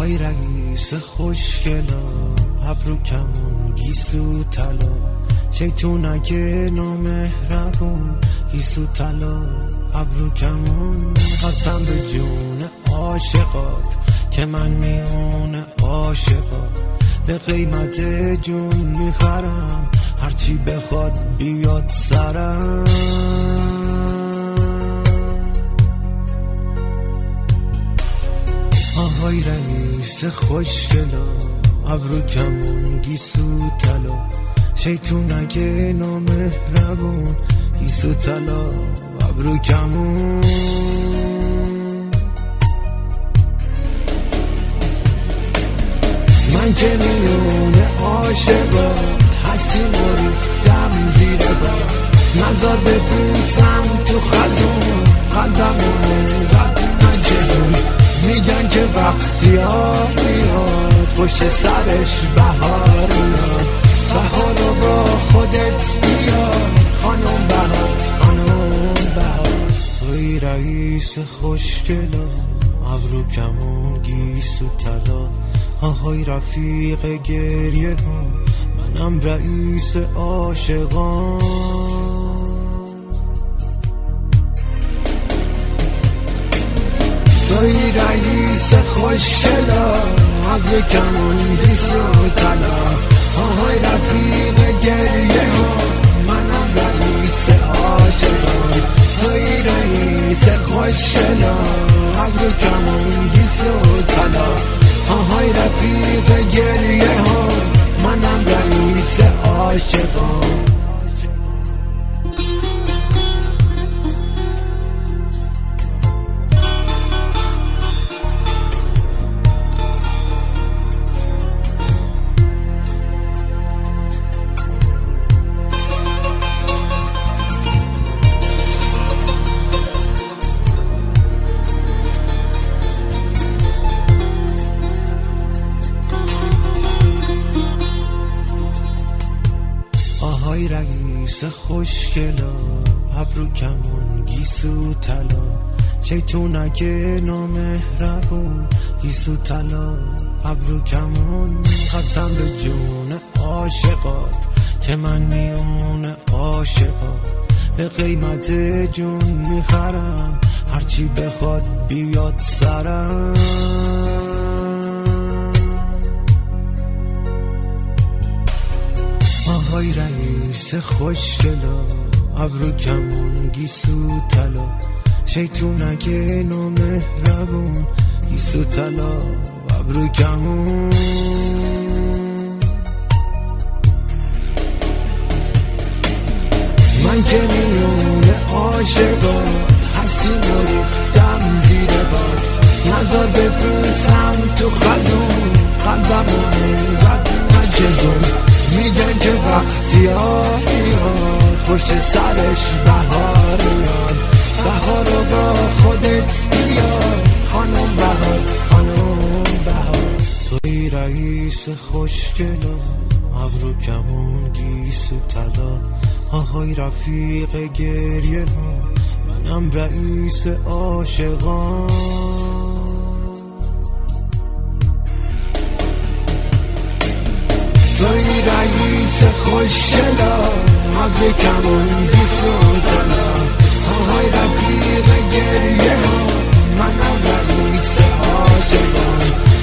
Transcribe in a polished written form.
آهای رئیس خوشگلا، ابرو کمون گیسو طلا، شیطونک نامهربون گیسو طلا، ابرو کمون. قسم به جون عاشقات که من میون عاشقات، به قیمت جون میخرم هرچی بخواد بیاد سرم. آهای رئیس خوشگلا، ابرو کمون گیسو طلا، شیطونک نامهربون گیسو طلا، ابرو کمون. من که میون عاشقات هستیم و ریختم زیر باد، نظر بپوسم تو خزون قلبمو انقدر نچزون. میگن که وقتی ها میاد پشت سرش بهار میاد، بهارو با خودت بیار خانم بهار، خانم بهار. توی رئیس خوشگلا، ابرو کمون گیسو طلا، آهای رفیق گریه ها، منم رئیس عاشقان. توی رئیس خوشگلا، ابرو کمون گیسو طلا، آهای رفیق گریه ها، منم رئیس عاشقان. توی رئیس خوشگلا، ابرو کمون گیسو طلا، آهای رفیق گریه ها، منم رئیس عاشقان. آهای رئیس خوشگلا، ابرو کمون گیسو طلا، شیطونک نامهربون گیسو طلا، ابرو کمون. قسم به جون عاشقات که من میون عاشقات، به قیمت جون میخرم هرچی بخواد بیاد سرم. آهای رئیس خوشگلا، ابرو کمون گیسو طلا، شیطونک نامهربون گیسو طلا، ابرو کمون. من که میون عاشقات هستیم و ریختم زیر باد، نظر بپوسم تو خزون قلبمو انقدر نچزون. میگن که وقتی ها میاد پشت سرش بهار میاد، بهارو با خودت بیار خانم بهار، خانم بهار. توی رئیس خوشگلا، ابرو کمون گیسو طلا، آهای رفیق گریه ها، منم رئیس عاشقان. توی رئیس خوشگلا، ابرو کمون گیسو طلا، آهای رفیق گریه ها، منم رئیس عاشقان.